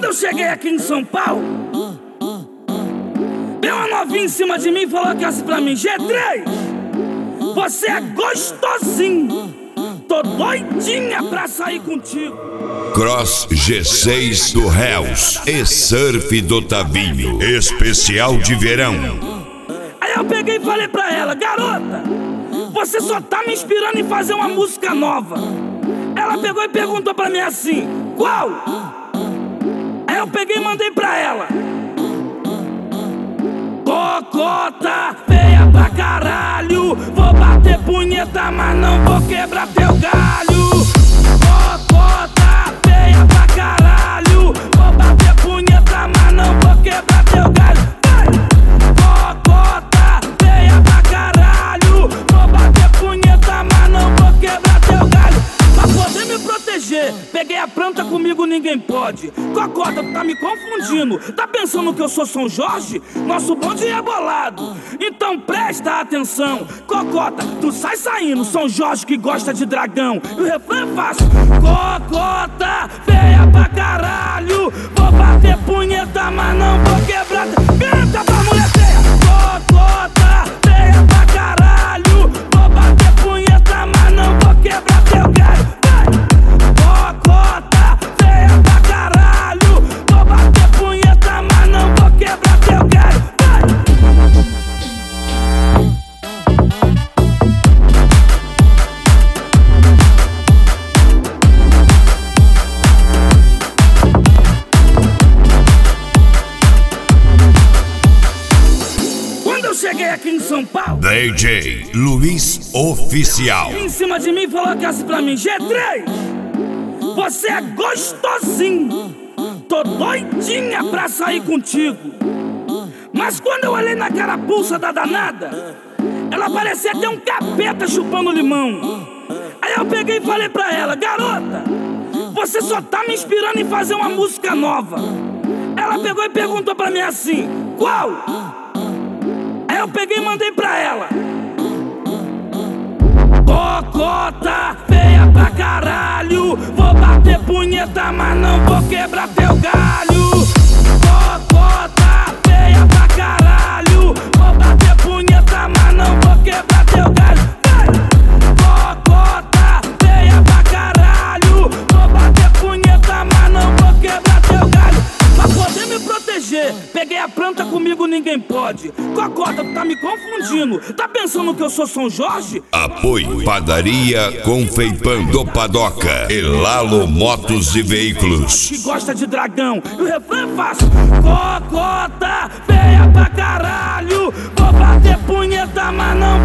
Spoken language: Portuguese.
Quando eu cheguei aqui em São Paulo, veio uma novinha em cima de mim e falou que assim pra mim: G3, você é gostosinho, tô doidinha pra sair contigo. Cross G6 do Hells e Surf do Tavinho, especial de verão. Aí eu peguei e falei pra ela: garota, você só tá me inspirando em fazer uma música nova. Ela pegou e perguntou pra mim assim: qual? Aí eu peguei e mandei pra ela: cocota, feia pra caralho, vou bater punheta, mas não vou quebrar teu galho. Cocota, feia pra caralho, vou bater punheta, mas não vou quebrar teu galho. Cocota, feia pra caralho, vou bater punheta, mas não vou quebrar teu galho. Pra poder me proteger, peguei a planta, comigo ninguém pode. Cocota, tá me confundindo, tá pensando que eu sou São Jorge? Nosso bonde é bolado, então presta atenção. Cocota, tu sai saindo, São Jorge que gosta de dragão. E o refrão é fácil: cocota, feia pra caralho, vou bater punheta, mas não vou quebrar. Canta pra mulher feia. Cocota, feia pra caralho, vou bater punheta, mas não vou quebrar teu galho. Cocota, feia pra caralho, vou bater punheta, mas não vou quebrar teu galho. Quando eu cheguei aqui em São Paulo, DJ Luiz Oficial em cima de mim falou que assim pra mim: G3, você é gostosinho, tô doidinha pra sair contigo. Mas quando eu olhei na carapuça da danada, ela parecia ter um capeta chupando limão. Aí eu peguei e falei pra ela: garota, você só tá me inspirando em fazer uma música nova. Ela pegou e perguntou pra mim assim: qual? Aí eu peguei e mandei pra ela: cocota, feia pra caralho, vou bater punheta, mas não vou quebrar teu galho. Cocota, feia pra caralho, vou bater punheta, mas não vou quebrar teu galho. Cocota, feia pra caralho, vou bater punheta, mas não vou quebrar teu galho. Pra poder me proteger, peguei a planta, comigo ninguém pode. Cocota, tá me confundindo, tá pensando que eu sou São Jorge? Apoio Padaria Confeipão do Padoca e Lalo Motos e Veículos, que gosta de dragão. E o refrão é fácil: cocota, feia pra caralho, vou bater punheta, mas não